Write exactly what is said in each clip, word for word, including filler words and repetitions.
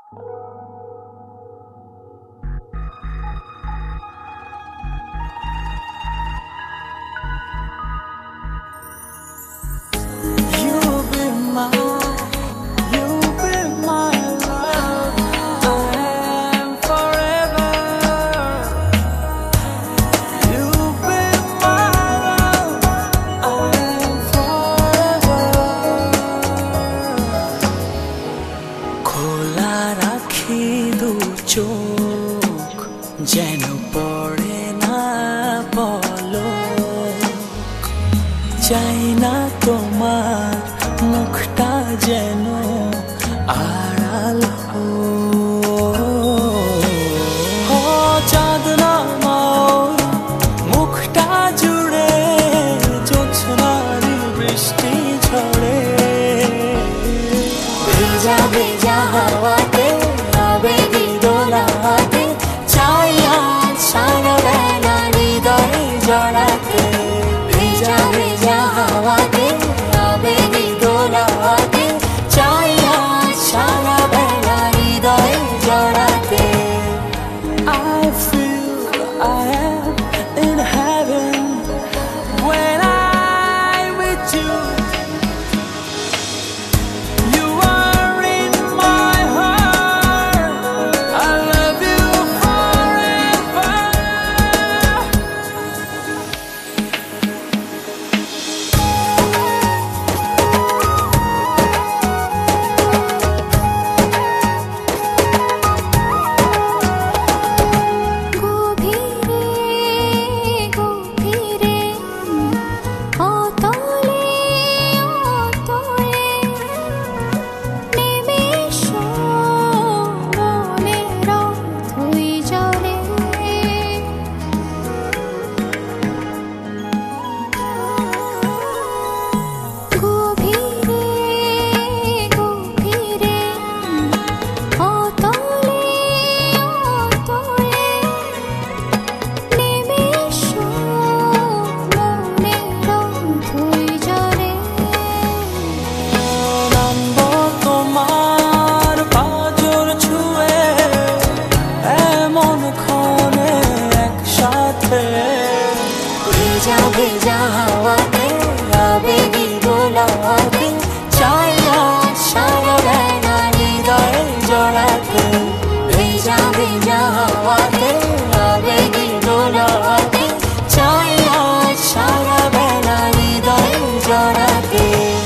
চোখ যেন পড়ে না পলক, চাই না তোমার মুখটা যেন আড়াল হো, চাঁদ নামাও মুখটা জুড়ে জ্যোৎস্নার বৃষ্টি ঝরে, ভেজা ভেজা হাওয়াতে আবেগী দোলাতে চাই আজ সারা বেলা হৃদয়ে জড়াতে। ভেজা ভেজা হাওয়াতে আবেগী দোলাতে চাই আজ সারা বেলা হৃদয়ে জড়াতে। I feel I am in heaven when I'm with you. You are in my heart. I love you forever. ভেজা ভেজা হাওয়াতে আবেগী দোলাতে চাই আজ সারা বেলা হৃদয়ে জড়াতে। ভেজা ভেজা হাওয়াতে আবেগী দোলাতে চাই আজ সারা বেলা হৃদয়ে জড়াতে।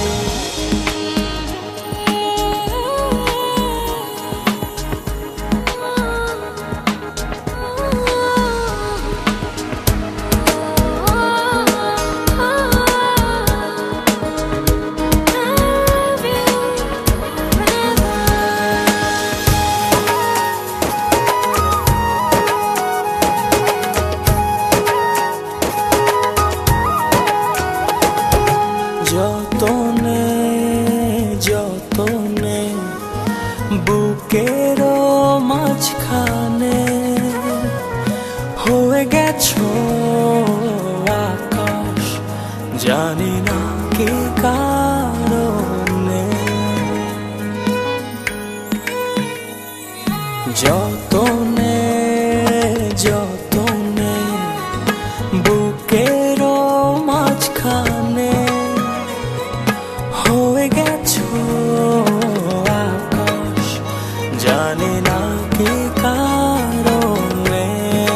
যতনে যতনে বুকের মাঝখানে হয়ে গেছো আকাশ, জানি না কি কারণে। যতনে যতনে বুকের মাঝখানে হয়ে গেছো আকাশ, জানি না কি কারণে।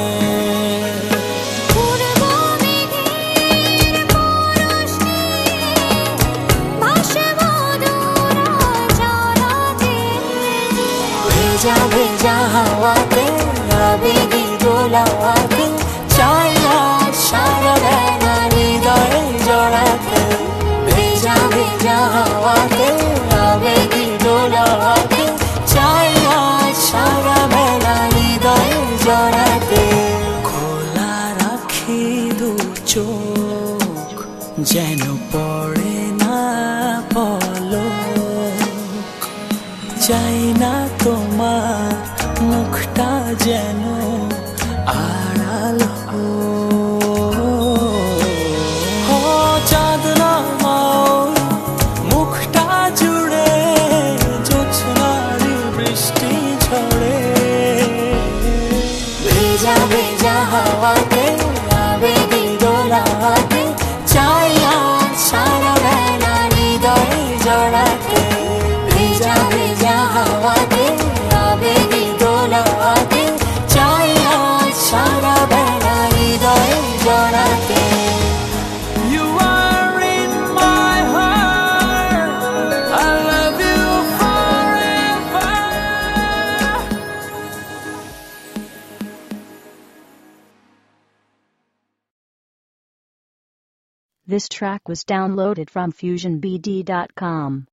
ভেজা ভেজা হাওয়াতে আবেগী দোলাতে চাই আজ সারা বেলা হৃদয়ে জড়াতে। ভেজা ভেজা হাওয়াতে আবেগী দোলাতে চাই আজ সারা বেলা হৃদয়ে জড়াতে। খোলা রাখি দু চোখ যেন পড়ে না পলক, চাই না তোমার মুখটা যেন আড়াল হো, চাঁদ নামাও মুখটা জুড়ে জ্যোৎস্নার বৃষ্টি This track was downloaded from fusion b d dot com.